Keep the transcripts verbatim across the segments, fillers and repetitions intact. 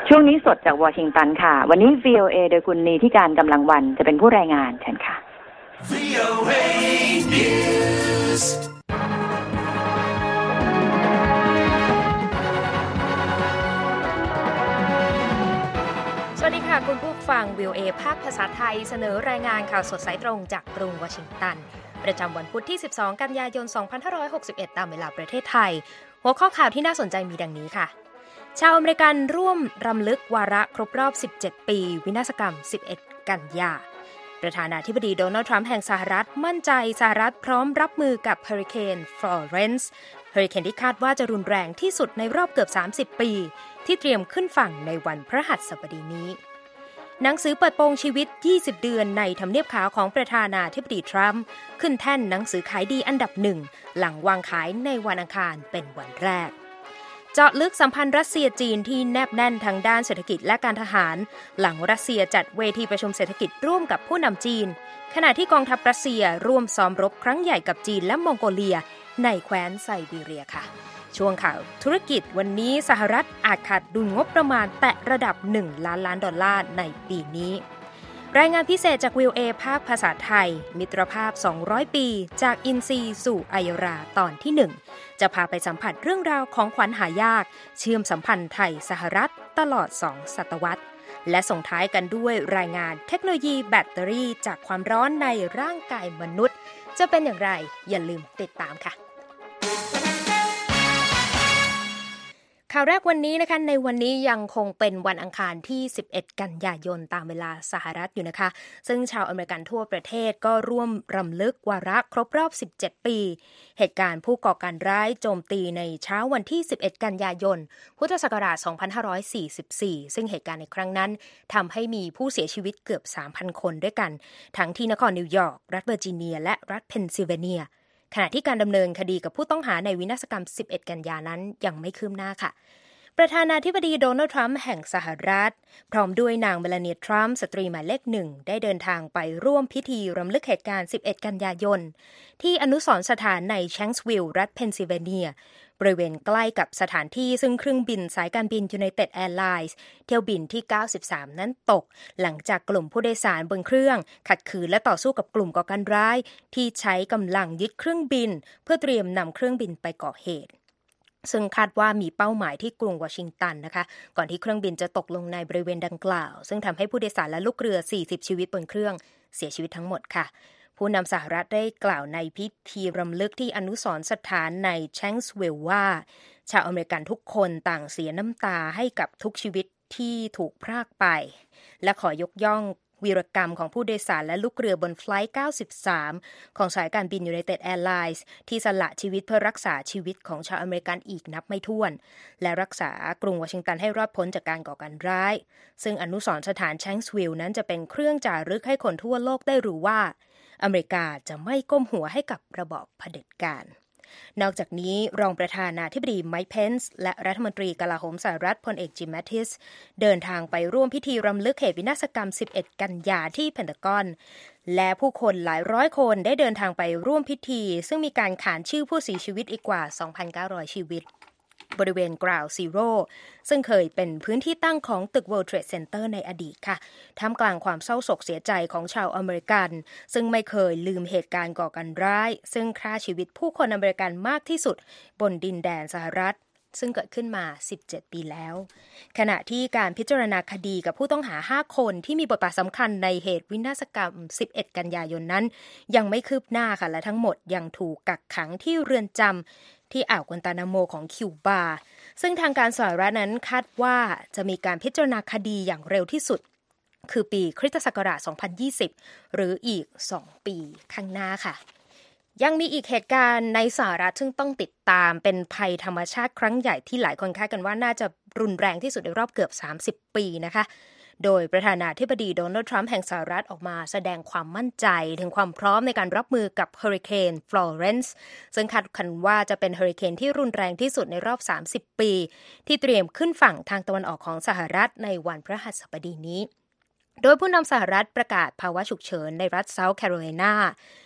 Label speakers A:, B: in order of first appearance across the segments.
A: ช่วงนี้สดจากวอชิงตันค่ะวันนี้ วี โอ เอ โดยคุณนีที่การกำลังวันจะเป็นผู้รายงานเชิญค่ะ วี โอ เอ News
B: สวัสดีค่ะคุณผู้ฟัง วี โอ เอ ภาคภาษาไทยเสนอรายงานข่าวสดสายตรงจากกรุงวอชิงตันประจำวันพุธที่สิบสองกันยายนสองพันห้าร้อยหกสิบเอ็ดตามเวลาประเทศไทยหัวข้อข่าวที่น่าสนใจมีดังนี้ค่ะชาวอเมริกันร่วมรำลึกวาระครบรอบสิบเจ็ดปีวินาศกรรมสิบเอ็ดกันยาประธานาธิบดีโดนัลด์ทรัมป์แห่งสหรัฐมั่นใจสหรัฐพร้อมรับมือกับเฮอริเคนฟลอเรนซ์เฮอริเคนที่คาดว่าจะรุนแรงที่สุดในรอบเกือบสามสิบปีที่เตรียมขึ้นฝั่งในวันพฤหัสบดีนี้หนังสือเปิดโปงชีวิตยี่สิบเดือนในทำเนียบขาวของประธานาธิบดีทรัมป์ขึ้นแท่นหนังสือขายดีอันดับหนึ่งหลังวางขายในวันอังคารเป็นวันแรกเจาะลึกสัมพันธ์รัสเซียจีนที่แนบแน่นทางด้านเศรษฐกิจและการทหารหลังรัสเซียจัดเวทีประชุมเศรษฐกิจร่วมกับผู้นำจีนขณะที่กองทัพรัสเซียร่วมซ้อมรบครั้งใหญ่กับจีนและมองโกเลียในแคว้นไซบีเรียค่ะช่วงข่าวธุรกิจวันนี้สหรัฐอาจขาดดุลงบประมาณแตะระดับหนึ่งล้านล้านดอลลาร์ในปีนี้รายงานพิเศษจาก วี โอ เอ ภาคภาษาไทยมิตรภาพสองร้อยปีจากอินทรีสู่อัยราตอนที่หนึ่งจะพาไปสัมผัสเรื่องราวของขวัญหายากเชื่อมสัมพันธ์ไทยสหรัฐตลอดสองศตวรรษและส่งท้ายกันด้วยรายงานเทคโนโลยีแบตเตอรี่จากความร้อนในร่างกายมนุษย์จะเป็นอย่างไรอย่าลืมติดตามค่ะข่าวแรกวันนี้นะคะในวันนี้ยังคงเป็นวันอังคารที่สิบเอ็ดกันยายนตามเวลาสหรัฐอยู่นะคะซึ่งชาวอเมริกันทั่วประเทศก็ร่วมรำลึกวาระครบรอบสิบเจ็ดปีเหตุการณ์ผู้ก่อการร้ายโจมตีในเช้าวันที่สิบเอ็ดกันยายนพุทธศักราชสองพันห้าร้อยสี่สิบสี่ซึ่งเหตุการณ์ในครั้งนั้นทำให้มีผู้เสียชีวิตเกือบ สามพัน คนด้วยกันทั้งที่นครนิวยอร์กรัฐเวอร์จิเนียและรัฐเพนซิลเวเนียขณะที่การดำเนินคดีกับผู้ต้องหาในวินาศกรรมสิบเอ็ดกันยายนนั้นยังไม่คืบหน้าค่ะประธานาธิบดีโดนัลด์ทรัมป์แห่งสหรัฐพร้อมด้วยนางเมลานีทรัมป์สตรีหมายเลขหนึ่งได้เดินทางไปร่วมพิธีรำลึกเหตุการณ์สิบเอ็ดกันยายนที่อนุสรณ์สถานในแชงส์วิลล์รัฐเพนซิลเวเนียบริเวณใกล้กับสถานที่ซึ่งเครื่องบินสายการบิน United Airlines เที่ยวบินที่เก้าสิบสามนั้นตกหลังจากกลุ่มผู้โดยสารบนเครื่องขัดขืนและต่อสู้กับกลุ่มก่อการร้ายที่ใช้กำลังยึดเครื่องบินเพื่อเตรียมนำเครื่องบินไปก่อเหตุซึ่งคาดว่ามีเป้าหมายที่กรุงวอชิงตันนะคะก่อนที่เครื่องบินจะตกลงในบริเวณดังกล่าวซึ่งทำให้ผู้โดยสารและลูกเรือสี่สิบชีวิตบนเครื่องเสียชีวิตทั้งหมดค่ะผู้นำสหรัฐได้กล่าวในพิธีรำลึกที่อนุสรณ์สถานในแชงส์วิลล์ว่าชาวอเมริกันทุกคนต่างเสียน้ำตาให้กับทุกชีวิตที่ถูกพรากไปและขอยกย่องวีรกรรมของผู้โดยสารและลูกเรือบนไฟลท์เก้าสิบสามของสายการบิน United Airlines ที่สละชีวิตเพื่อรักษาชีวิตของชาวอเมริกันอีกนับไม่ถ้วนและรักษากรุงวอชิงตันให้รอดพ้นจากการก่อการร้ายซึ่งอนุสรณ์สถานแชงส์วิลล์นั้นจะเป็นเครื่องจารึกให้คนทั่วโลกได้รู้ว่าอเมริกาจะไม่ก้มหัวให้กับระบอบเผด็จการนอกจากนี้รองประธานาธิบดีไมค์เพนซ์และรัฐมนตรีกลาโหมสหรัฐพลเอกจิมแมทติสเดินทางไปร่วมพิธีรำลึกเหตุวินาศกรรมสิบเอ็ดกันยาที่เพนทากอนและผู้คนหลายร้อยคนได้เดินทางไปร่วมพิธีซึ่งมีการขานชื่อผู้เสียชีวิตอีกกว่า สองพันเก้าร้อย ชีวิตบริเวณ Ground Zero ซึ่งเคยเป็นพื้นที่ตั้งของตึก World Trade Center ในอดีตค่ะท่ามกลางความเศร้าโศกเสียใจของชาวอเมริกันซึ่งไม่เคยลืมเหตุการณ์ก่อการร้ายซึ่งฆ่าชีวิตผู้คนอเมริกันมากที่สุดบนดินแดนสหรัฐซึ่งเกิดขึ้นมาสิบเจ็ดปีแล้วขณะที่การพิจารณาคดีกับผู้ต้องหาห้าคนที่มีบทบาทสำคัญในเหตุวินาศกรรมสิบเอ็ดกันยายนนั้นยังไม่คืบหน้าค่ะและทั้งหมดยังถูกกักขังที่เรือนจำที่อ่าวกวานตานาโมของคิวบาซึ่งทางการสหรัฐนั้นคาดว่าจะมีการพิจารณาคดีอย่างเร็วที่สุดคือปีคริสตศักราชสองพันยี่สิบหรืออีกสองปีข้างหน้าค่ะยังมีอีกเหตุการณ์ในสหรัฐซึ่งต้องติดตามเป็นภัยธรรมชาติครั้งใหญ่ที่หลายคนคาดกันว่าน่าจะรุนแรงที่สุดในรอบเกือบสามสิบปีนะคะโดยประธานาธิบดีโดนัลด์ทรัมป์แห่งสหรัฐออกมาแสดงความมั่นใจถึงความพร้อมในการรับมือกับเฮอริเคนฟลอเรนซ์ซึ่งคาดกันว่าจะเป็นเฮอริเคนที่รุนแรงที่สุดในรอบสามสิบปีที่เตรียมขึ้นฝั่งทางตะวันออกของสหรัฐในวันพฤหัสบดีนี้โดยผู้นำสหรัฐประกาศภาวะฉุกเฉินในรัฐเซาท์แคโรไลนา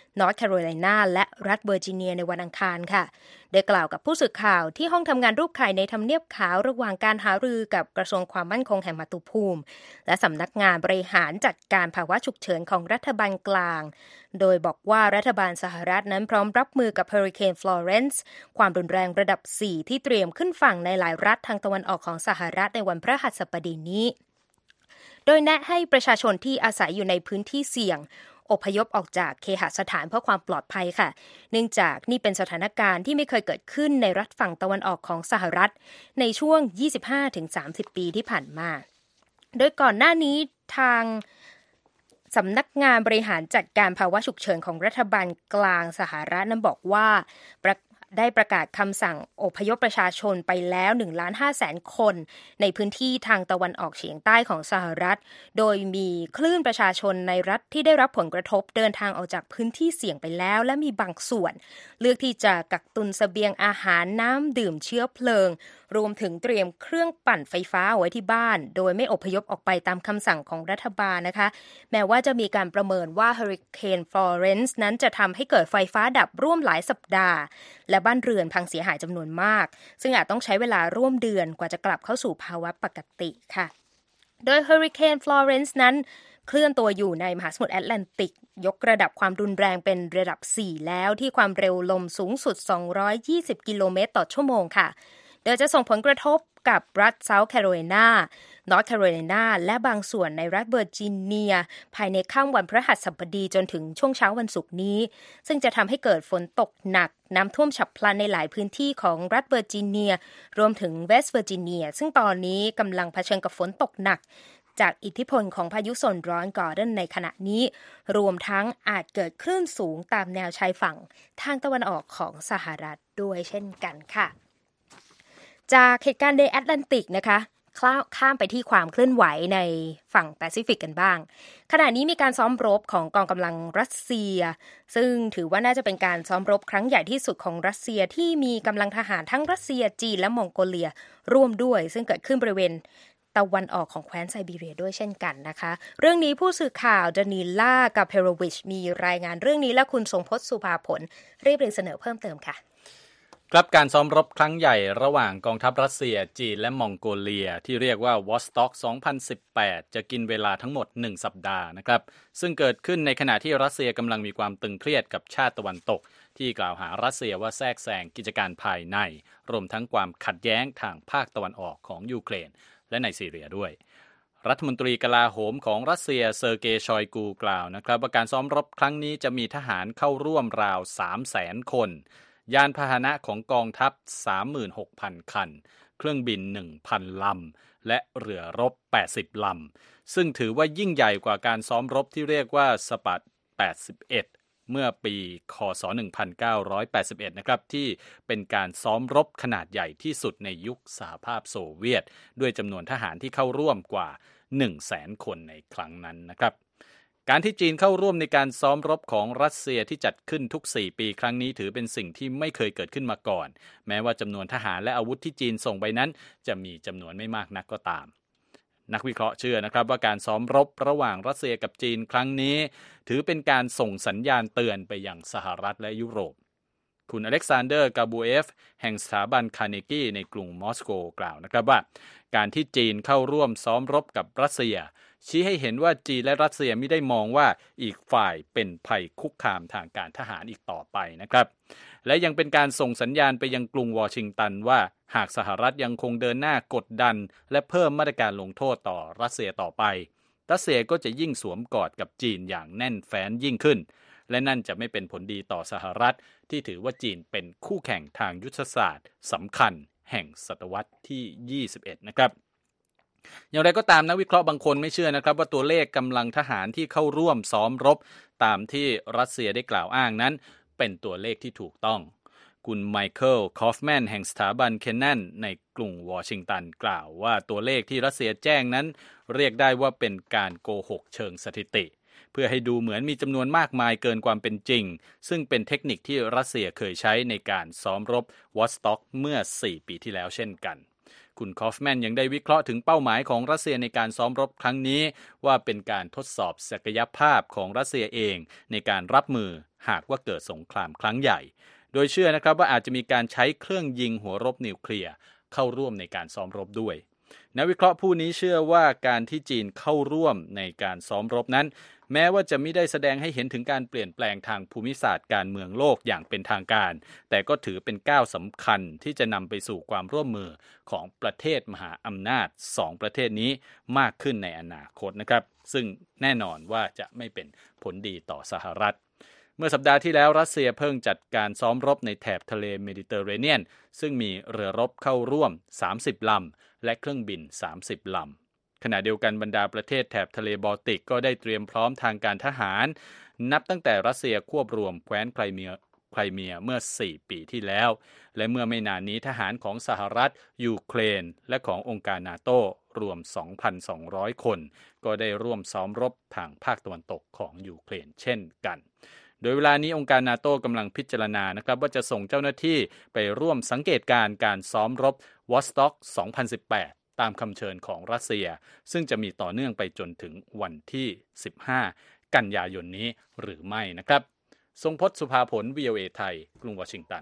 B: นอร์ทแคโรไลนาและรัฐเวอร์จิเนียในวันอังคารค่ะได้กล่าวกับผู้สื่อข่าวที่ห้องทำงานรูปไข่ในทำเนียบขาวระหว่างการหารือกับกระทรวงความมั่นคงแห่งมาตุภูมิและสำนักงานบริหารจัดการภาวะฉุกเฉินของรัฐบาลกลางโดยบอกว่ารัฐบาลสหรัฐนั้นพร้อมรับมือกับเฮอริเคนฟลอเรนซ์ความรุนแรงระดับสี่ที่เตรียมขึ้นฝั่งในหลายรัฐทางตะวันออกของสหรัฐในวันพฤหัสบดีนี้โดยแนะให้ประชาชนที่อาศัยอยู่ในพื้นที่เสี่ยงอพยพออกจากเคหสถานเพื่อความปลอดภัยค่ะเนื่องจากนี่เป็นสถานการณ์ที่ไม่เคยเกิดขึ้นในรัฐฝั่งตะวันออกของสหรัฐในช่วง ยี่สิบห้าถึงสามสิบ ปีที่ผ่านมาโดยก่อนหน้านี้ทางสำนักงานบริหารจัดการภาวะฉุกเฉินของรัฐบาลกลางสหรัฐนั้นบอกว่าได้ประกาศคำสั่งอพยพประชาชนไปแล้ว หนึ่งล้านห้าแสน คนในพื้นที่ทางตะวันออกเฉียงใต้ของสหรัฐโดยมีคลื่นประชาชนในรัฐที่ได้รับผลกระทบเดินทางออกจากพื้นที่เสี่ยงไปแล้วและมีบางส่วนเลือกที่จะกักตุนเสบียงอาหารน้ำดื่มเชื้อเพลิงรวมถึงเตรียมเครื่องปั่นไฟฟ้าไว้ที่บ้านโดยไม่อพยพออกไปตามคำสั่งของรัฐบาลนะคะแม้ว่าจะมีการประเมินว่าเฮอริเคนฟลอเรนซ์นั้นจะทำให้เกิดไฟฟ้าดับร่วมหลายสัปดาห์และบ้านเรือนพังเสียหายจำนวนมากซึ่งอาจต้องใช้เวลาร่วมเดือนกว่าจะกลับเข้าสู่ภาวะปกติค่ะโดยเฮอริเคนฟลอเรนซ์นั้นเคลื่อนตัวอยู่ในมหาสมุทรแอตแลนติกยกระดับความรุนแรงเป็นระดับสี่แล้วที่ความเร็วลมสูงสุดสองร้อยยี่สิบกิโลเมตรต่อชั่วโมงค่ะโดยจะส่งผลกระทบกับรัฐเซาท์แคโรไลนานอร์ทแคโรไลนาและบางส่วนในรัฐเวอร์จิเนียภายในค่ำวันพฤหัสบดีจนถึงช่วงเช้าวันศุกร์นี้ซึ่งจะทำให้เกิดฝนตกหนักน้ำท่วมฉับพลันในหลายพื้นที่ของรัฐเวอร์จิเนียรวมถึงเวสต์เวอร์จิเนียซึ่งตอนนี้กำลังเผชิญกับฝนตกหนักจากอิทธิพลของพายุโซนร้อนกอร์ดอนในขณะนี้รวมทั้งอาจเกิดคลื่นสูงตามแนวชายฝั่งทางตะวันออกของสหรัฐด้วยเช่นกันค่ะจากเหตุการณ์ในแอตแลนติกนะคะข้ามไปที่ความเคลื่อนไหวในฝั่งแปซิฟิกกันบ้างขณะนี้มีการซ้อมรบของกองกำลังรัสเซียซึ่งถือว่าน่าจะเป็นการซ้อมรบครั้งใหญ่ที่สุดของรัสเซียที่มีกำลังทหารทั้งรัสเซียจีนและมองโกเลียร่วมด้วยซึ่งเกิดขึ้นบริเวณตะวันออกของแคว้นไซบีเรียด้วยเช่นกันนะคะเรื่องนี้ผู้สื่อข่าวดานิล่ากาเพโรวิชมีรายงานเรื่องนี้และคุณทรงพจน์สุภาผลรีบเรียนเสนอเพิ่มเติมค่ะ
C: ครับการซ้อมรบครั้งใหญ่ระหว่างกองทัพรัสเซียจีนและมองโกเลียที่เรียกว่าวอสต็อกสองพันสิบแปดจะกินเวลาทั้งหมดหนึ่งสัปดาห์นะครับซึ่งเกิดขึ้นในขณะที่รัสเซียกำลังมีความตึงเครียดกับชาติตะวันตกที่กล่าวหารัสเซียว่าแทรกแซงกิจการภายในรวมทั้งความขัดแย้งทางภาคตะวันออกของยูเครนและในซีเรียด้วยรัฐมนตรีกลาโหมของรัสเซียเซอร์เกย์ชอยกูกล่าวนะครับว่าการซ้อมรบครั้งนี้จะมีทหารเข้าร่วมราว สามแสน คนยานพาหนะของกองทัพ สามหมื่นหกพัน คันเครื่องบิน หนึ่งพัน ลำและเรือรบ แปดสิบ ลำซึ่งถือว่ายิ่งใหญ่กว่าการซ้อมรบที่เรียกว่าสปัด แปดสิบเอ็ด เมื่อปีค.ศ. หนึ่งพันเก้าร้อยแปดสิบเอ็ดนะครับที่เป็นการซ้อมรบขนาดใหญ่ที่สุดในยุคสหภาพโซเวียตด้วยจำนวนทหารที่เข้าร่วมกว่า หนึ่งแสน คนในครั้งนั้นนะครับการที่จีนเข้าร่วมในการซ้อมรบของรัสเซียที่จัดขึ้นทุกสี่ปีครั้งนี้ถือเป็นสิ่งที่ไม่เคยเกิดขึ้นมาก่อนแม้ว่าจำนวนทหารและอาวุธที่จีนส่งไปนั้นจะมีจำนวนไม่มากนักก็ตามนักวิเคราะห์เชื่อนะครับว่าการซ้อมรบระหว่างรัสเซียกับจีนครั้งนี้ถือเป็นการส่งสัญญาณเตือนไปยังสหรัฐและยุโรปคุณอเล็กซานเดอร์กาบูเอฟแห่งสถาบันคาร์เนกีในกรุงมอสโกกล่าวนะครับว่าการที่จีนเข้าร่วมซ้อมรบกับรัสเซียชี้ให้เห็นว่าจีนและรัสเซียไม่ได้มองว่าอีกฝ่ายเป็นภัยคุกคามทางการทหารอีกต่อไปนะครับและยังเป็นการส่งสัญญาณไปยังกรุงวอชิงตันว่าหากสหรัฐยังคงเดินหน้ากดดันและเพิ่มมาตรการลงโทษต่อรัสเซียต่อไปรัสเซียก็จะยิ่งสวมกอดกับจีนอย่างแน่นแฟ้นยิ่งขึ้นและนั่นจะไม่เป็นผลดีต่อสหรัฐที่ถือว่าจีนเป็นคู่แข่งทางยุทธศาสตร์สำคัญแห่งศตวรรษที่ยี่สิบเอ็ดนะครับอย่างไรก็ตามนักวิเคราะห์บางคนไม่เชื่อนะครับว่าตัวเลขกำลังทหารที่เข้าร่วมซ้อมรบตามที่รัสเซียได้กล่าวอ้างนั้นเป็นตัวเลขที่ถูกต้องคุณไมเคิลคอฟแมนแห่งสถาบันเคนนันในกรุงวอชิงตันกล่าวว่าตัวเลขที่รัสเซียแจ้งนั้นเรียกได้ว่าเป็นการโกหกเชิงสถิติเพื่อให้ดูเหมือนมีจำนวนมากมายเกินความเป็นจริงซึ่งเป็นเทคนิคที่รัสเซียเคยใช้ในการซ้อมรบวอสต็อกเมื่อสี่ปีที่แล้วเช่นกันคุณคอฟแมนยังได้วิเคราะห์ถึงเป้าหมายของรัสเซียในการซ้อมรบครั้งนี้ว่าเป็นการทดสอบศักยภาพของรัสเซียเองในการรับมือหากว่าเกิดสงครามครั้งใหญ่โดยเชื่อนะครับว่าอาจจะมีการใช้เครื่องยิงหัวรบนิวเคลียร์เข้าร่วมในการซ้อมรบด้วยนักวิเคราะห์ผู้นี้เชื่อว่าการที่จีนเข้าร่วมในการซ้อมรบนั้นแม้ว่าจะไม่ได้แสดงให้เห็นถึงการเปลี่ยนแปลงทางภูมิศาสตร์การเมืองโลกอย่างเป็นทางการแต่ก็ถือเป็นก้าวสำคัญที่จะนำไปสู่ความร่วมมือของประเทศมหาอำนาจสองประเทศนี้มากขึ้นในอนาคตนะครับซึ่งแน่นอนว่าจะไม่เป็นผลดีต่อสหรัฐเมื่อสัปดาห์ที่แล้วรัสเซียเพิ่งจัดการซ้อมรบในแถบทะเลเมดิเตอร์เรเนียนซึ่งมีเรือรบเข้าร่วมสามสิบลำและเครื่องบินสามสิบลำขณะเดียวกันบรรดาประเทศแถบทะเลบอลติกก็ได้เตรียมพร้อมทางการทหารนับตั้งแต่รัสเซียควบรวมแคว้นไครเมียไครเมียเมื่อสี่ปีที่แล้วและเมื่อไม่นานนี้ทหารของสหรัฐยูเครนและขององค์การนาโต้รวม สองพันสองร้อย คนก็ได้ร่วมซ้อมรบทางภาคตะวันตกของยูเครนเช่นกันโดยเวลานี้องค์การนาโต้กำลังพิจารณานะครับว่าจะส่งเจ้าหน้าที่ไปร่วมสังเกตการณ์การซ้อมรบวอสต็อกสองพันสิบแปดตามคำเชิญของรัสเซียซึ่งจะมีต่อเนื่องไปจนถึงวันที่สิบห้ากันยายนนี้หรือไม่นะครับทรงพจน์สุภาผล วี โอ เอ ไทยกรุงวอชิงตัน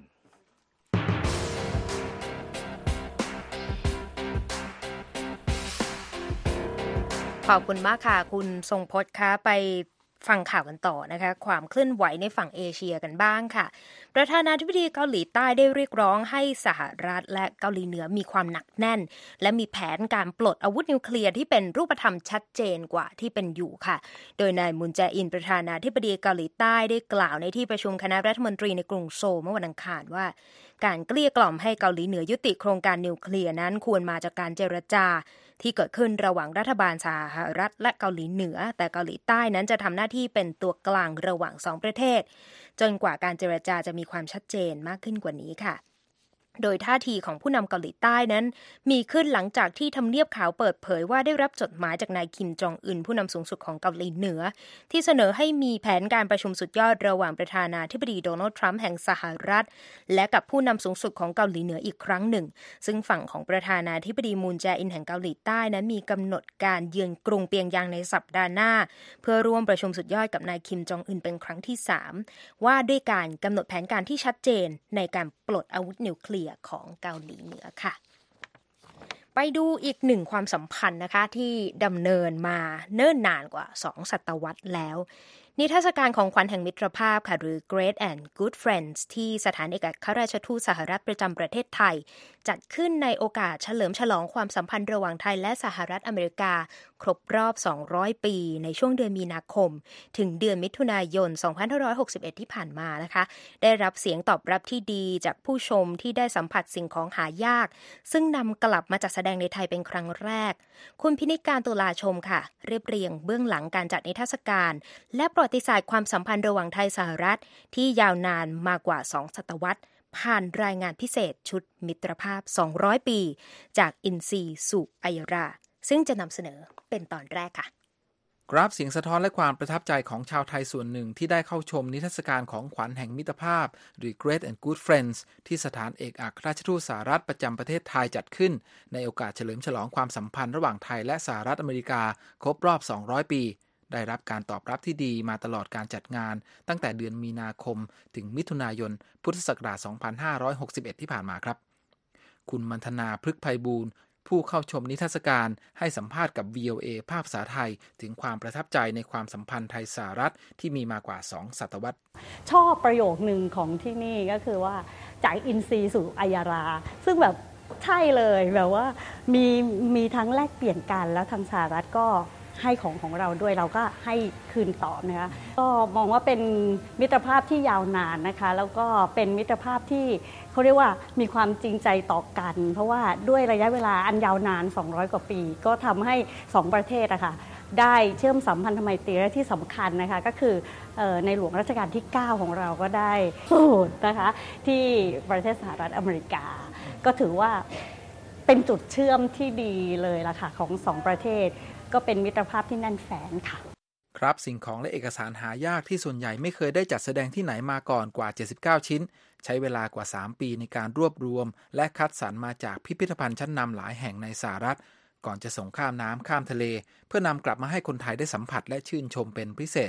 B: ขอบคุณมากค่ะคุณทรงพจน์คะไปฟังข่าวกันต่อนะคะความเคลื่อนไหวในฝั่งเอเชียกันบ้างค่ะประธานาธิบดีเกาหลีใต้ได้เรียกร้องให้สหรัฐและเกาหลีเหนือมีความหนักแน่นและมีแผนการปลดอาวุธนิวเคลียร์ที่เป็นรูปธรรมชัดเจนกว่าที่เป็นอยู่ค่ะโดยนายมุนแจอินประธานาธิบดีเกาหลีใต้ได้กล่าวในที่ประชุมคณะรัฐมนตรีในกรุงโซลเมื่อวันอังคารว่าการเกลี้ยกล่อมให้เกาหลีเหนือยุติโครงการนิวเคลียร์นั้นควรมาจากการเจรจาที่เกิดขึ้นระหว่างรัฐบาลสหรัฐและเกาหลีเหนือแต่เกาหลีใต้นั้นจะทำหน้าที่เป็นตัวกลางระหว่างสองประเทศจนกว่าการเจรจาจะมีความชัดเจนมากขึ้นกว่านี้ค่ะโดยท่าทีของผู้นำเกาหลีใต้นั้นมีขึ้นหลังจากที่ทำเนียบขาวเปิดเผยว่าได้รับจดหมายจากนายคิมจองอึนผู้นำสูงสุดของเกาหลีเหนือที่เสนอให้มีแผนการประชุมสุดยอดระหว่างประธานาธิบดีโดนัลด์ทรัมป์แห่งสหรัฐและกับผู้นำสูงสุดของเกาหลีเหนืออีกครั้งหนึ่งซึ่งฝั่งของประธานาธิบดีมูนแจอินแห่งเกาหลีใต้นั้นมีกำหนดการเยือนกรุงเปียงยางในสัปดาห์หน้าเพื่อร่วมประชุมสุดยอดกับนายคิมจองอึนเป็นครั้งที่สามว่าด้วยการกำหนดแผนการที่ชัดเจนในการปลดอาวุธนิวเคลียร์ของเกาหลีเหนือค่ะไปดูอีกหนึ่งความสัมพันธ์นะคะที่ดำเนินมาเนิ่นนานกว่าสองศตวรรษแล้วนิทรรศการของขวัญแห่งมิตรภาพค่ะหรือ Great and Good Friends ที่สถานเอกอัครราชทูตสหรัฐประจำประเทศไทยจัดขึ้นในโอกาสเฉลิมฉลองความสัมพันธ์ระหว่างไทยและสหรัฐอเมริกาครบรอบสองร้อยปีในช่วงเดือนมีนาคมถึงเดือนมิถุนายนสองพันห้าร้อยหกสิบเอ็ดที่ผ่านมานะคะได้รับเสียงตอบรับที่ดีจากผู้ชมที่ได้สัมผัสสิ่งของหายากซึ่งนำกลับมาจัดแสดงในไทยเป็นครั้งแรกคุณพินิจการตุลาชมค่ะเรียบเรียงเบื้องหลังการจัดนิทรรศการและประวัติศาสตร์ความสัมพันธ์ระหว่างไทยสหรัฐที่ยาวนานมากว่าสองศตวรรษผ่านรายงานพิเศษชุดมิตรภาพสองร้อยปีจากอินซีสู่อัยราซึ่งจะนำเสนอเป็นตอนแรกค่ะ
D: กราฟเสียงสะท้อนและความประทับใจของชาวไทยส่วนหนึ่งที่ได้เข้าชมนิทรรศการของขวัญแห่งมิตรภาพหรือ Great and Good Friends ที่สถานเอกอัครราชทูตสหรัฐประจำประเทศไทยจัดขึ้นในโอกาสเฉลิมฉลองความสัมพันธ์ระหว่างไทยและสหรัฐอเมริกาครบรอบสองร้อยปีได้รับการตอบรับที่ดีมาตลอดการจัดงานตั้งแต่เดือนมีนาคมถึงมิถุนายนพุทธศักราชสองพันห้าร้อยหกสิบเอ็ดที่ผ่านมาครับคุณมัณฑนาพฤกษ์ไพบูลย์ผู้เข้าชมนิทรรศการให้สัมภาษณ์กับ วี โอ เอ ภาคภาษาไทยถึงความประทับใจในความสัมพันธ์ไทยสหรัฐที่มีมากว่าสองศตวรรษ
E: ชอบประโยคนึงของที่นี่ก็คือว่าจากอินทรีย์สู่อัยราซึ่งแบบใช่เลยแบบว่ามีมีทั้งแลกเปลี่ยนกันแล้วทางสหรัฐก็ให้ของของเราด้วยเราก็ให้คืนตอบนะคะก็มองว่าเป็นมิตรภาพที่ยาวนานนะคะแล้วก็เป็นมิตรภาพที่เขาเรียกว่ามีความจริงใจต่อกันเพราะว่าด้วยระยะเวลาอันยาวนานสองร้อยกว่าปีก็ทำให้สองประเทศนะคะได้เชื่อมสัมพันธไมตรีและที่สำคัญนะคะก็คือในหลวงรัชกาลที่เก้าของเราก็ได้สูตรนะคะที่ประเทศสหรัฐอเมริกาก็ถือว่าเป็นจุดเชื่อมที่ดีเลยล่ะค่ะของสองประเทศก็เป็นมิตรภาพที่แน่นแฟ้นค่ะ
D: ครับสิ่งของและเอกสารหายากที่ส่วนใหญ่ไม่เคยได้จัดแสดงที่ไหนมาก่อนกว่าเจ็ดสิบเก้าชิ้นใช้เวลากว่าสามปีในการรวบรวมและคัดสรรมาจากพิพิธภัณฑ์ชั้นนำหลายแห่งในสหรัฐก่อนจะส่งข้ามน้ำข้ามทะเลเพื่อนำกลับมาให้คนไทยได้สัมผัสและชื่นชมเป็นพิเศษ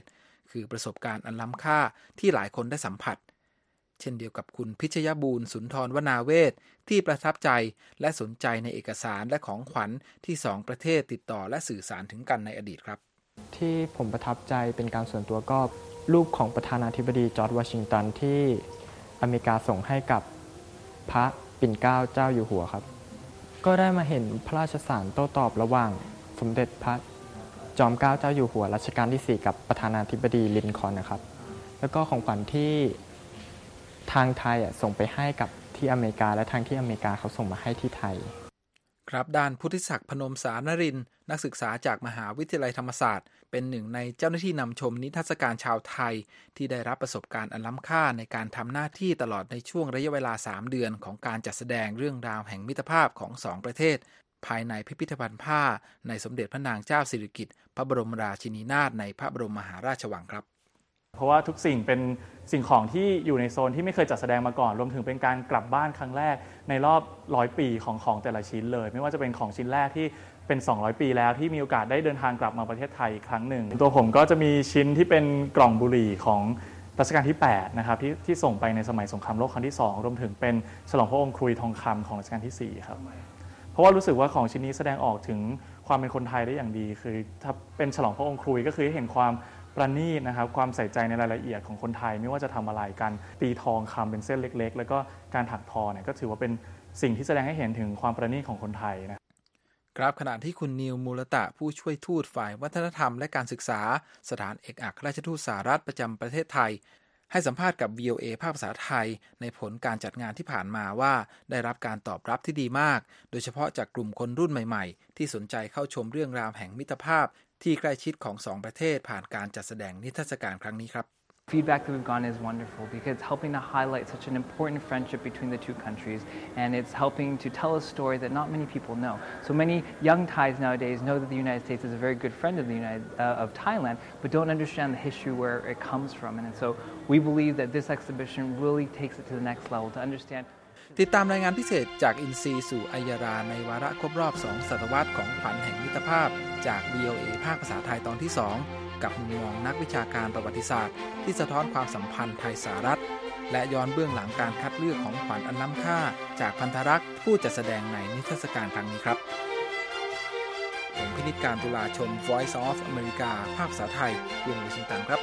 D: คือประสบการณ์อันล้ำค่าที่หลายคนได้สัมผัสเช่นเดียวกับคุณพิชยบูรณ์สุนทรวนาเวศที่ประทับใจและสนใจในเอกสารและของขวัญที่สองประเทศติดต่อและสื่อสารถึงกันในอดีตครับ
F: ที่ผมประทับใจเป็นการส่วนตัวก็รูปของประธานาธิบดีจอร์จวอชิงตันที่อเมริกาส่งให้กับพระปิ่นเกล้าเจ้าอยู่หัวครับก็ได้มาเห็นพระราชสารโต้ตอบระหว่างสมเด็จพระจอมเกล้าเจ้าอยู่หัวรัชกาลที่สี่กับประธานาธิบดีลินคอล์นนะครับแล้วก็ของขวัญที่ทางไทยส่งไปให้กับที่อเมริกาและทางที่อเมริกาเขาส่งมาให้ที่ไทย
D: ครับด้านพุทธิศักดิ์พนมสารนรินทร์นักศึกษาจากมหาวิทยาลัยธรรมศาสตร์เป็นหนึ่งในเจ้าหน้าที่นำชมนิทรรศการชาวไทยที่ได้รับประสบการณ์อันล้ำค่าในการทำหน้าที่ตลอดในช่วงระยะเวลาสามเดือนของการจัดแสดงเรื่องราวแห่งมิตรภาพของสองประเทศภายในพิพิธภัณฑ์ผ้าในสมเด็จพระนางเจ้าสิริกิติ์พระบรมราชินีนาถในพระบรมมหาราชวังครับ
G: เพราะว่าทุกสิ่งเป็นสิ่งของที่อยู่ในโซนที่ไม่เคยจัดแสดงมาก่อนรวมถึงเป็นการกลับบ้านครั้งแรกในรอบร้อยปีของของแต่ละชิ้นเลยไม่ว่าจะเป็นของชิ้นแรกที่เป็นสองร้อยปีแล้วที่มีโอกาสได้เดินทางกลับมาประเทศไทยอีกครั้งหนึ่งตัวผมก็จะมีชิ้นที่เป็นกล่องบุหรี่ของรัชกาลที่แปดนะครับที่ที่ส่งไปในสมัยสงครามโลกครั้งที่สองรวมถึงเป็นฉลองพระองค์ครุยทองคำของรัชกาลที่สี่ครับเพราะว่ารู้สึกว่าของชิ้นนี้แสดงออกถึงความเป็นคนไทยได้อย่างดีคือถ้าเป็นฉลองพระองค์ครุยก็คือเห็นความประณีตนะครับความใส่ใจในรายละเอียดของคนไทยไม่ว่าจะทำอะไรกันตีทองคำเป็นเส้นเล็กๆแล้วก็การถักทอเนี่ยก็ถือว่าเป็นสิ่งที่แสดงให้เห็นถึงความประณีตของคนไทยนะครับ
D: ขณะที่คุณนิวมูลตะผู้ช่วยทูตฝ่ายวัฒนธรรมและการศึกษาสถานเอกอัครราชทูตสหรัฐประจำประเทศไทยให้สัมภาษณ์กับ วี โอ เอ ภาคภาษาไทยในผลการจัดงานที่ผ่านมาว่าได้รับการตอบรับที่ดีมากโดยเฉพาะจากกลุ่มคนรุ่นใหม่ๆที่สนใจเข้าชมเรื่องราวแห่งมิตรภาพที่ใกล้ชิดของสองประเทศผ่านการจัดแสดงนิทรรศการครั้งนี้ครับ
H: Feedback that we've gotten is wonderful because it's helping to highlight such an important friendship between the two countries and it's helping to tell a story that not many people know. So many young Thais nowadays know that the United States is a very good friend of the United uh, of Thailand but don't understand the history where it comes from and so we believe that this exhibition really takes it to the next level to understand
D: ติดตามรายงานพิเศษจากอินซีสู่อัยราในวาระครบรอบสองศตวรรษของขวัญแห่งมิตรภาพจาก วี โอ เอ ภาคภาษาไทยตอนที่สองกับมุมมองนักวิชาการประวัติศาสตร์ที่สะท้อนความสัมพันธ์ไทยสหรัฐและย้อนเบื้องหลังการคัดเลือกของขวัญอันล้ำค่าจากพันธรักษ์ผู้จัดแสดงในนิทรรศการครั้งนี้ครับผมพินิจการตุลาชน Voice of America ภาคภาษาไทยกรุงวอชิงตันครับ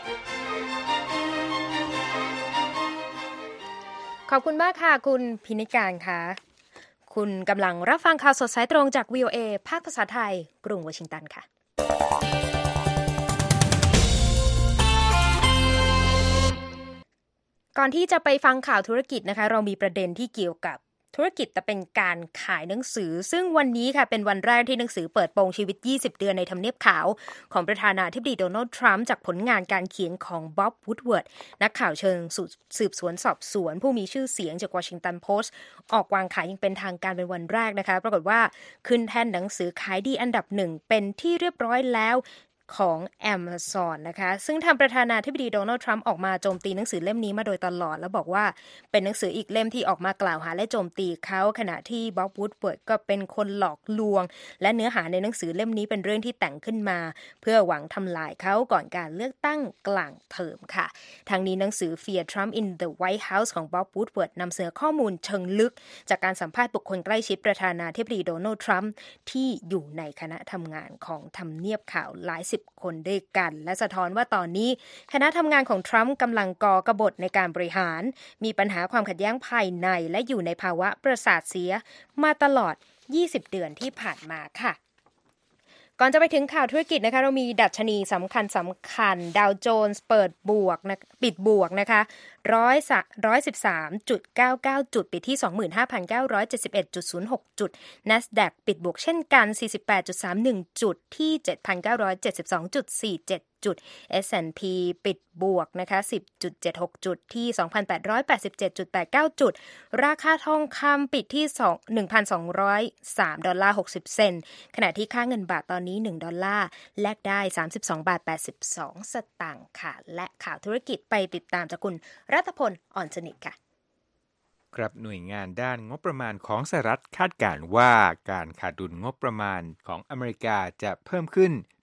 B: ขอบคุณมากค่ะคุณพินิจการค่ะคุณกำลังรับฟังข่าวสดสายตรงจาก วี โอ เอ ภาคภาษาไทยกรุงวอชิงตันค่ะก่อนที่จะไปฟังข่าวธุรกิจนะคะเรามีประเด็นที่เกี่ยวกับธุรกิจแต่เป็นการขายหนังสือซึ่งวันนี้ค่ะเป็นวันแรกที่หนังสือเปิดโปงชีวิตยี่สิบเดือนในทำเนียบขาวของประธานาธิบดีโดนัลด์ทรัมป์จากผลงานการเขียนของบ๊อบวูดเวิร์ดนักข่าวเชิงสืบสวนสอบสวนผู้มีชื่อเสียงจากวอชิงตันโพสต์ออกวางขายอย่างเป็นทางการเป็นวันแรกนะคะปรากฏว่าขึ้นแท่นหนังสือขายดีอันดับหนึ่งเป็นที่เรียบร้อยแล้วของ Amazon นะคะซึ่งทางประธานาธิบดีโดนัลด์ทรัมป์ออกมาโจมตีหนังสือเล่มนี้มาโดยตลอดแล้วบอกว่าเป็นหนังสืออีกเล่มที่ออกมากล่าวหาและโจมตีเขาขณะที่บ๊อบวูดเวิร์ดก็เป็นคนหลอกลวงและเนื้อหาในหนังสือเล่มนี้เป็นเรื่องที่แต่งขึ้นมาเพื่อหวังทำลายเขาก่อนการเลือกตั้งกลางเทอมค่ะทางนี้หนังสือ Fear Trump in the White House ของบ๊อบวูดเวิร์ดนำเสนอข้อมูลเชิงลึกจากการสัมภาษณ์บุคคลใกล้ชิดประธานาธิบดีโดนัลด์ทรัมป์ที่อยู่ในคณะทำงานของทำเนียบขาวหลายสิบคนด้วยกันและสะท้อนว่าตอนนี้คณะทำงานของทรัมป์กำลังก่อกบฏในการบริหารมีปัญหาความขัดแย้งภายในและอยู่ในภาวะประสาทเสียมาตลอดยี่สิบเดือนที่ผ่านมาค่ะก่อนจะไปถึงข่าวธุรกิจนะคะเรามีดัชนีสำคัญสำคัญดาวโจนส์เปิดบวกนะปิดบวกนะคะหนึ่งร้อยสิบสามจุดเก้าเก้า จุดปิดที่ สองหมื่นห้าพันเก้าร้อยเจ็ดสิบเอ็ดจุดศูนย์หก จุด NASDAQ ปิดบวกเช่นกัน สี่สิบแปดจุดสามหนึ่ง จุดที่ เจ็ดพันเก้าร้อยเจ็ดสิบสองจุดสี่เจ็ด จุด เอส แอนด์ พี ปิดบวกนะคะ สิบจุดเจ็ดหก จุดที่ สองพันแปดร้อยแปดสิบเจ็ดจุดแปดเก้า จุดราคาทองคำปิดที่ หนึ่งพันสองร้อยสามดอลลาร์หกสิบเซนต์ขณะที่ค่าเงินบาทตอนนี้หนึ่งดอลลาร์แลกได้สามสิบสองบาทแปดสิบสองสตางค์ค่ะและข่าวธุรกิจไปติดตามจากคุณรัตพลอ่อนสนิทค่ะ
I: ครับหน่วยงานด้านงบประมาณของสหรัฐคาดการณ์ว่าการขาดดุลงบประมาณของอเมริกาจะเพิ่มขึ้น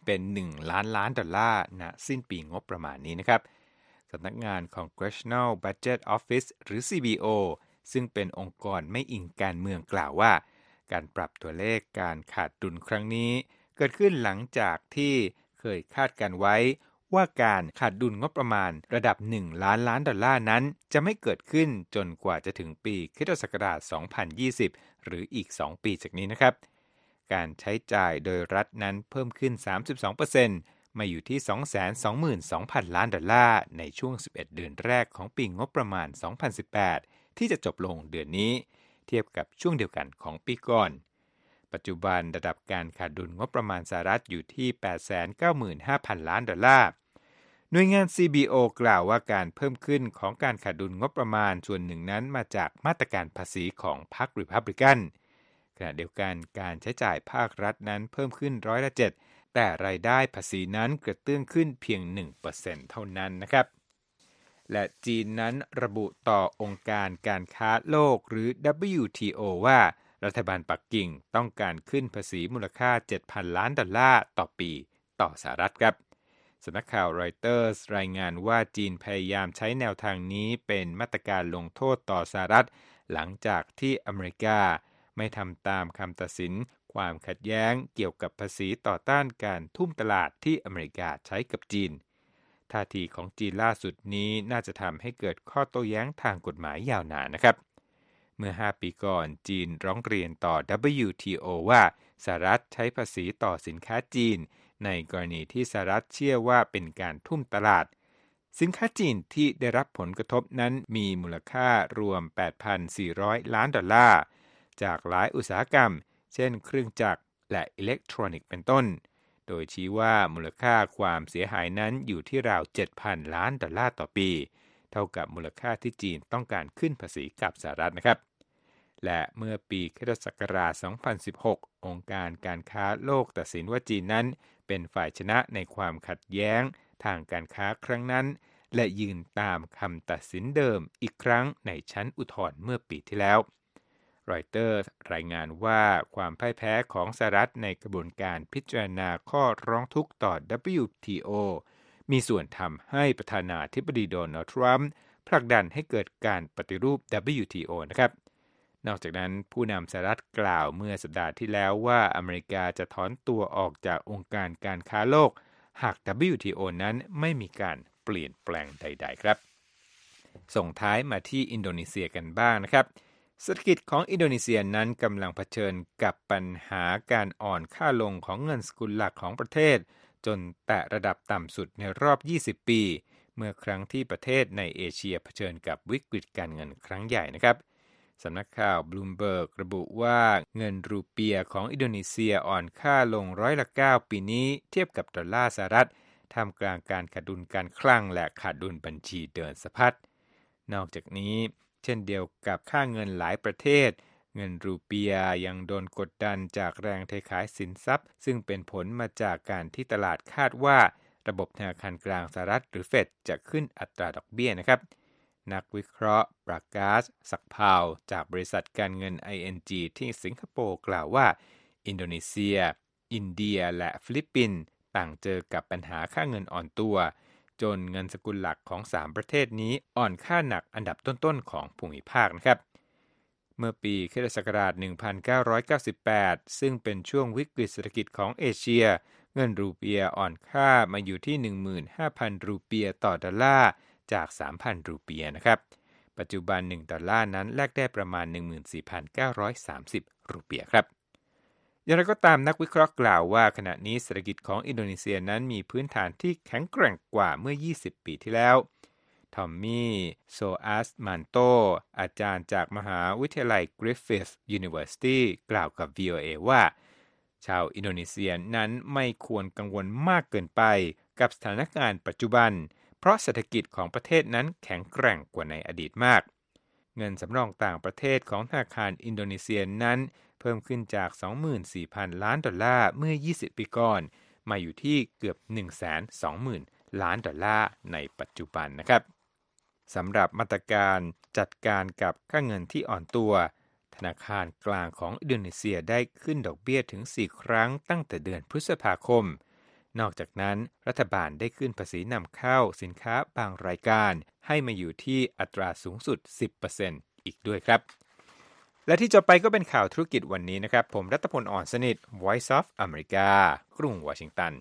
I: เป็นหนึ่งล้านล้านดอลลาร์ณสิ้นปีงบประมาณนี้นะครับสำนักงาน Congressional Budget Office หรือ ซี บี โอ ซึ่งเป็นองค์กรไม่อิงการเมืองกล่าวว่าการปรับตัวเลขการขาดดุลครั้งนี้เกิดขึ้นหลังจากที่เคยคาดการไว้ว่าการขาดดุลงบประมาณระดับหนึ่งล้านล้านดอลลาร์นั้นจะไม่เกิดขึ้นจนกว่าจะถึงปีคริสตศักราชสองพันยี่สิบหรืออีกสองปีจากนี้นะครับการใช้จ่ายโดยรัฐนั้นเพิ่มขึ้น สามสิบสองเปอร์เซ็นต์ มาอยู่ที่ สองแสนสองหมื่นสองพัน ล้านดอลลาร์ในช่วงสิบเอ็ดเดือนแรกของปีงบประมาณสองพันสิบแปดที่จะจบลงเดือนนี้เทียบกับช่วงเดียวกันของปีก่อนปัจจุบันระดับการขาดดุลงบประมาณสหรัฐอยู่ที่ แปดแสนเก้าหมื่นห้าพัน ล้านดอลลาร์หน่วยงาน ซี บี โอ กล่าวว่าการเพิ่มขึ้นของการขาดดุลงบประมาณส่วนหนึ่งนั้นมาจากมาตรการภาษีของพรรครีพับลิกันขณะเดียวกันการใช้จ่ายภาครัฐนั้นเพิ่มขึ้นร้อยละเจ็ดแต่รายได้ภาษีนั้นกระเตื้องขึ้นเพียง หนึ่งเปอร์เซ็นต์ เท่านั้นนะครับและจีนนั้นระบุต่อองค์การการค้าโลกหรือ ดับเบิลยู ที โอ ว่ารัฐบาลปักกิ่งต้องการขึ้นภาษีมูลค่า เจ็ดพัน ล้านดอลลาร์ต่อปีต่อสหรัฐครับสำนักข่าวรอยเตอร์สรายงานว่าจีนพยายามใช้แนวทางนี้เป็นมาตรการลงโทษต่อสหรัฐหลังจากที่อเมริกาไม่ทำตามคำตัดสินความขัดแย้งเกี่ยวกับภาษีต่อต้านการทุ่มตลาดที่อเมริกาใช้กับจีนท่าทีของจีนล่าสุดนี้น่าจะทำให้เกิดข้อโต้แย้งทางกฎหมายยาวนานนะครับเมื่อห้าปีก่อนจีนร้องเรียนต่อ ดับเบิลยู ที โอ ว่าสหรัฐใช้ภาษีต่อสินค้าจีนในกรณีที่สหรัฐเชื่อว่าเป็นการทุ่มตลาดสินค้าจีนที่ได้รับผลกระทบนั้นมีมูลค่ารวม แปดพันสี่ร้อย ล้านดอลลาร์จากหลายอุตสาหกรรมเช่นเครื่องจักรและอิเล็กทรอนิกส์เป็นต้นโดยชี้ว่ามูลค่าความเสียหายนั้นอยู่ที่ราว เจ็ดพัน ล้านดอลลาร์ต่อปีเท่ากับมูลค่าที่จีนต้องการขึ้นภาษีกับสหรัฐนะครับและเมื่อปีคริสตศักราชสองพันสิบหกองค์การการค้าโลกตัดสินว่าจีนนั้นเป็นฝ่ายชนะในความขัดแย้งทางการค้าครั้งนั้นและยืนตามคำตัดสินเดิมอีกครั้งในชั้นอุทธรณ์เมื่อปีที่แล้วรอยเตอร์รายงานว่าความพ่ายแพ้ของสหรัฐในกระบวนการพิจารณาข้อร้องทุกข์ต่อ ดับเบิลยู ที โอ มีส่วนทำให้ประธานาธิบดีโดนัลด์ทรัมป์ผลักดันให้เกิดการปฏิรูป ดับเบิลยู ที โอ นะครับนอกจากนั้นผู้นำสหรัฐกล่าวเมื่อสัปดาห์ที่แล้วว่าอเมริกาจะถอนตัวออกจากองค์การการค้าโลกหาก ดับเบิลยู ที โอ นั้นไม่มีการเปลี่ยนแปลงใดๆครับส่งท้ายมาที่อินโดนีเซียกันบ้างนะครับเศรษฐกิจของอินโดนีเซียนั้นกำลังเผชิญกับปัญหาการอ่อนค่าลงของเงินสกุลหลักของประเทศจนแตะระดับต่ำสุดในรอบยี่สิบปีเมื่อครั้งที่ประเทศในเอเชียเผชิญกับวิกฤตการเงินครั้งใหญ่นะครับสำนักข่าวบลูมเบิร์กระบุว่าเงินรูเปียของอินโดนีเซียอ่อนค่าลงร้อยละเก้าปีนี้เทียบกับดอลลาร์สหรัฐท่ามกลางการขาดดุลการคลังและขาดดุลบัญชีเดินสะพัดนอกจากนี้เช่นเดียวกับค่าเงินหลายประเทศเงินรูเปียยังโดนกดดันจากแรงเทขายสินทรัพย์ซึ่งเป็นผลมาจากการที่ตลาดคาดว่าระบบธนาคารกลางสหรัฐหรือเฟดจะขึ้นอัตราดอกเบี้ยนะครับนักวิเคราะห์ปรากาสสักพาวจากบริษัทการเงิน ไอ เอ็น จี ที่สิงคโปร์กล่าวว่าอินโดนีเซียอินเดียและฟิลิปปินส์ต่างเจอกับปัญหาค่าเงินอ่อนตัวจนเงินสกุลหลักของสามประเทศนี้อ่อนค่าหนักอันดับต้นๆของภูมิภาคนะครับเมื่อปีค.ศ. หนึ่งพันเก้าร้อยเก้าสิบแปดซึ่งเป็นช่วงวิกฤตเศรษฐกิจของเอเชียเงินรูเปียอ่อนค่ามาอยู่ที่ หนึ่งหมื่นห้าพัน รูเปียต่อดอลลาร์จาก สามพัน รูเปียนะครับปัจจุบันหนึ่งดอลลาร์นั้นแลกได้ประมาณ หนึ่งหมื่นสี่พันเก้าร้อยสามสิบ รูเปียครับอย่างไรก็ตามนักวิเคราะห์กล่าวว่าขณะนี้เศรษฐกิจของอินโดนีเซียนั้นมีพื้นฐานที่แข็งแกร่งกว่าเมื่อยี่สิบปีที่แล้วทอมมี่โซอัสมันโตอาจารย์จากมหาวิทยาลัย Griffith University กล่าวกับ วี โอ เอ ว่าชาวอินโดนีเซียนั้นไม่ควรกังวลมากเกินไปกับสถานการณ์ปัจจุบันเพราะเศรษฐกิจของประเทศนั้นแข็งแกร่งกว่าในอดีตมากเงินสำรองต่างประเทศของธนาคารอินโดนีเซียนั้นเพิ่มขึ้นจาก สองหมื่นสี่พัน ล้านดอลลาร์เมื่อยี่สิบปีก่อนมาอยู่ที่เกือบ หนึ่งแสนสองหมื่น ล้านดอลลาร์ในปัจจุบันนะครับสำหรับมาตรการจัดการกับค่าเงินที่อ่อนตัวธนาคารกลางของอินโดนีเซียได้ขึ้นดอกเบี้ยถึงสี่ครั้งตั้งแต่เดือนพฤษภาคมนอกจากนั้นรัฐบาลได้ขึ้นภาษีนำเข้าสินค้าบางรายการให้มาอยู่ที่อัตราสูงสุด สิบเปอร์เซ็นต์ อีกด้วยครับและที่จบไปก็เป็นข่าวธุรกิจวันนี้นะครับผมรัตพล อ่อนสนิท Voice of America กรุงวอชิงตัน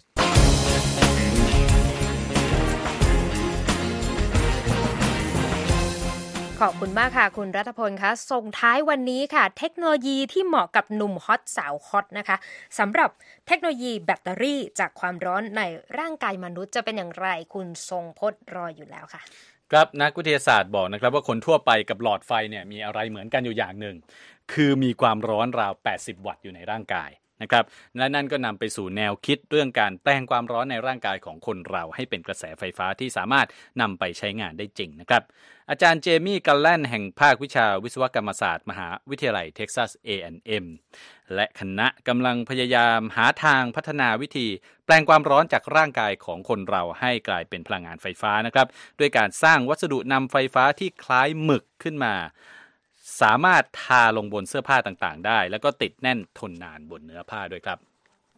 B: ขอบคุณมากค่ะคุณรัตพลคะส่งท้ายวันนี้ค่ะเทคโนโลยีที่เหมาะกับหนุ่มฮอตสาวฮอตนะคะสำหรับเทคโนโลยีแบตเตอรี่จากความร้อนในร่างกายมนุษย์จะเป็นอย่างไรคุณทรงพจน์รออยู่แล้วค่ะ
C: ครับนักวิทยาศาสตร์บอกนะครับว่าคนทั่วไปกับหลอดไฟเนี่ยมีอะไรเหมือนกันอยู่อย่างหนึ่งคือมีความร้อนราวแปดสิบวัตต์อยู่ในร่างกายนะครับและนั่นก็นำไปสู่แนวคิดเรื่องการแปลงความร้อนในร่างกายของคนเราให้เป็นกระแสไฟฟ้าที่สามารถนำไปใช้งานได้จริงนะครับอาจารย์เจมี่กัลแลนแห่งภาควิชาวิศวกรรมศาสตร์มหาวิทยาลัยเท็กซัส เอ แอนด์ เอ็ม และคณะกำลังพยายามหาทางพัฒนาวิธีแปลงความร้อนจากร่างกายของคนเราให้กลายเป็นพลังงานไฟฟ้านะครับด้วยการสร้างวัสดุนำไฟฟ้าที่คล้ายหมึกขึ้นมาสามารถทาลงบนเสื้อผ้าต่างๆได้แล้วก็ติดแน่นทนนานบนเนื้อผ้าด้วยครับ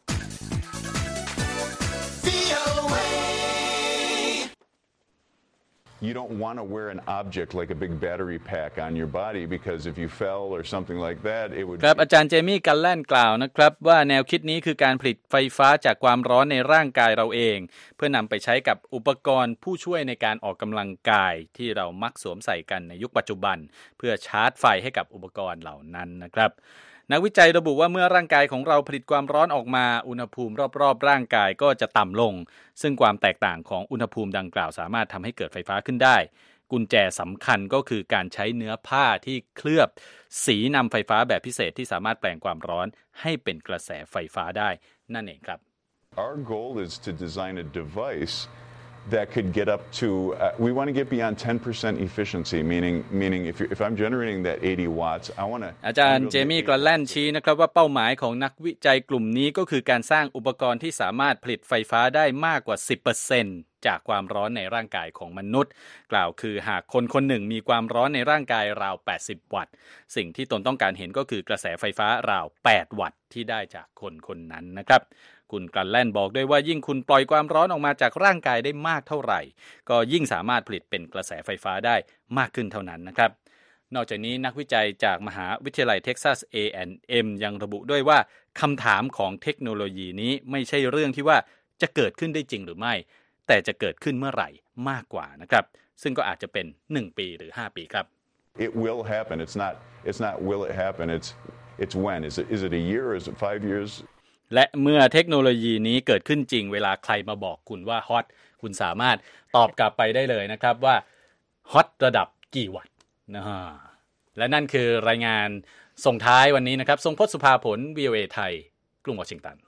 J: You don't want to wear an object like a big battery pack on your body because if you fell or something like that it would
C: ครับอาจารย์เจมี่กัลแลนกล่าวนะครับว่าแนวคิดนี้คือการผลิตไฟฟ้าจากความร้อนในร่างกายเราเองเพื่อนำไปใช้กับอุปกรณ์ผู้ช่วยในการออกกำลังกายที่เรามักสวมใส่กันในยุคปัจจุบันเพื่อชาร์จไฟให้กับอุปกรณ์เหล่านั้นนะครับนักวิจัยระบุว่าเมื่อร่างกายของเราผลิตความร้อนออกมาอุณหภูมิรอบๆร่างกายก็จะต่ำลงซึ่งความแตกต่างของอุณหภูมิดังกล่าวสามารถทำให้เกิดไฟฟ้าขึ้นได้กุญแจสำคัญก็คือการใช้เนื้อผ้าที่เคลือบสีนำไฟฟ้าแบบพิเศษที่สามารถแปลงความร้อนให้เป็นกระแสไฟฟ้าได้นั่นเองครับ
J: Our goal is to design a device that could get up to uh, we want to get beyond ten percent efficiency meaning meaning if you if I'm generating that eighty watts I want to
C: อาจารย์เจมี่กัลแลนชี้นะครับว่าเป้าหมายของนักวิจัยกลุ่มนี้ก็คือการสร้างอุปกรณ์ที่สามารถผลิตไฟฟ้าได้มากกว่า สิบเปอร์เซ็นต์ จากความร้อนในร่างกายของมนุษย์กล่าวคือหากคนคนหนึ่งมีความร้อนในร่างกายราวแปดสิบวัตต์สิ่งที่ตนต้องการเห็นก็คือกระแสไฟฟ้าราวแปดวัตต์ที่ได้จากคนคนนั้นนะครับคุณกัลแลนบอกด้วยว่ายิ่งคุณปล่อยความร้อนออกมาจากร่างกายได้มากเท่าไหร่ก็ยิ่งสามารถผลิตเป็นกระแสไฟฟ้าได้มากขึ้นเท่านั้นนะครับนอกจากนี้นักวิจัยจากมหาวิทยาลัยเท็กซัส เอ แอนด์ เอ็ม ยังระบุด้วยว่าคำถามของเทคโนโลยีนี้ไม่ใช่เรื่องที่ว่าจะเกิดขึ้นได้จริงหรือไม่แต่จะเกิดขึ้นเมื่อไหร่มากกว่านะครับซึ่งก็อาจจะเป็นหนึ่งปีหรือห้าปีครับ
J: It will happen it's not it's not will it happen it's it's when is it is it a year or is it five years
C: และเมื่อเทคโนโลยีนี้เกิดขึ้นจริงเวลาใครมาบอกคุณว่าฮอตคุณสามารถตอบกลับไปได้เลยนะครับว่าฮอตระดับกี่วัตต์นะฮะและนั่นคือรายงานส่งท้ายวันนี้นะครับทรงพจน์สุภาผล วี โอ เอ ไทยกรุงวอชิงตัน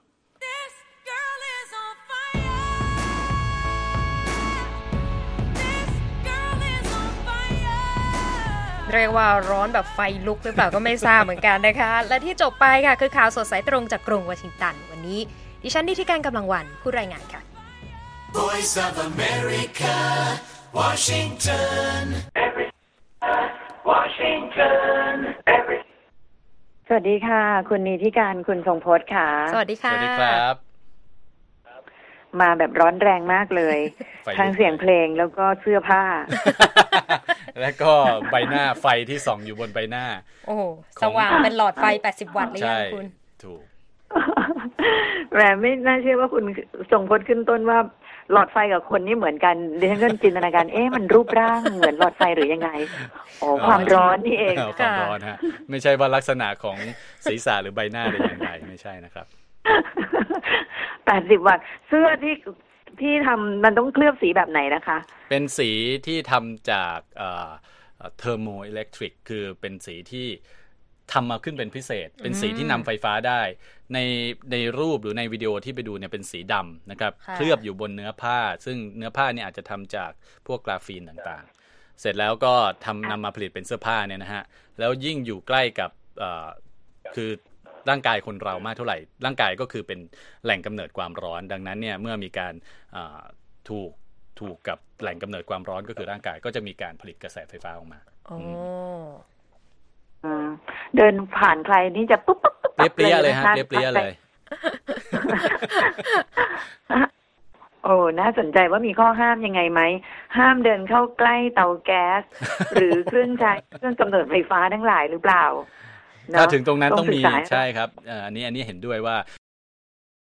B: เรียกว่าร้อนแบบไฟลุกหรือเปล่าก็ไม่ทราบเหมือนกันนะคะและที่จบไปค่ะคือข่าวสดสายตรงจากกรุงวอชิงตันวันนี้ดิฉันนิติการกำลังวันผู้รายงานค่ะ
K: Voice of America Washington Washington
A: สวัสดีค่ะคุณนิติการคุณทรงพจน์ค่ะ
B: สวัสดีค่ะ
C: สวัสดีครับ
A: มาแบบร้อนแรงมากเลยทั้งเสียงเพลงแล้วก็เสื้อผ้า
C: แล้วก็ใบหน้าไฟที่ส่องอยู่บนใบหน้า
B: โอ้สว่างเป็นหลอดไฟแปดสิบวัตต์เลยยังคุณ
C: ถูก
A: แหมไม่น่าเชื่อว่าคุณทรงพจน์ขึ้นต้นว่าหลอดไฟกับคนนี่เหมือนกันดิฉันก็จินตนาการเอ๊ะมันรูปร่างเหมือนหลอดไฟหรือยังไงโอ้ความร้อนนี่เอง
C: ความร้อนฮะไม่ใช่ว่าลักษณะของศีรษะหรือใบหน้าหรืออย่างไรไม่ใช่นะครับ
A: แปดสิบวัตต์เสื้อที่ที่ทำมันต้องเคลือบสีแบบไหนนะคะ
C: เป็นสีที่ทำจากเอ่อเทอร์โมอิเล็กทริกคือเป็นสีที่ทำมาขึ้นเป็นพิเศษเป็นสีที่นำไฟฟ้าได้ในในรูปหรือในวิดีโอที่ไปดูเนี่ยเป็นสีดำนะครับเคลือบอยู่บนเนื้อผ้าซึ่งเนื้อผ้าเนี่ยอาจจะทำจากพวกกราฟีนต่างๆเสร็จแล้วก็ทำนำมาผลิตเป็นเสื้อผ้าเนี่ยนะฮะแล้วยิ่งอยู่ใกล้กับเอ่อคือร่างกายคนเรามากเท่าไหร่ร่างกายก็คือเป็นแหล่งกำเนิดความร้อนดังนั้นเนี่ยเมื่อมีการถูกถูกกับแหล่งกำเนิดความร้อนก็คือร่างกายก็จะมีการผลิตกระแสไฟฟ้าออกมา
B: อ๋อ
A: เดินผ่านใครนี่จะปุ๊บปุ๊บปุ๊บ
C: เปรี้ยๆเลยฮะเปรี้ยๆเลย
A: อ้น่าสนใจว่ามีข้อห้ามยังไงไหมห้ามเดินเข้าใกล้เตาแก๊ส หรือเครื่องใช้เครื่องกำเนิดไฟฟ้าทั้งหลายหรือเปล่า
C: ถ้าถึงตรงนั้นต้องมีใช่ครับอันนี้อันนี้เห็นด้วยว่า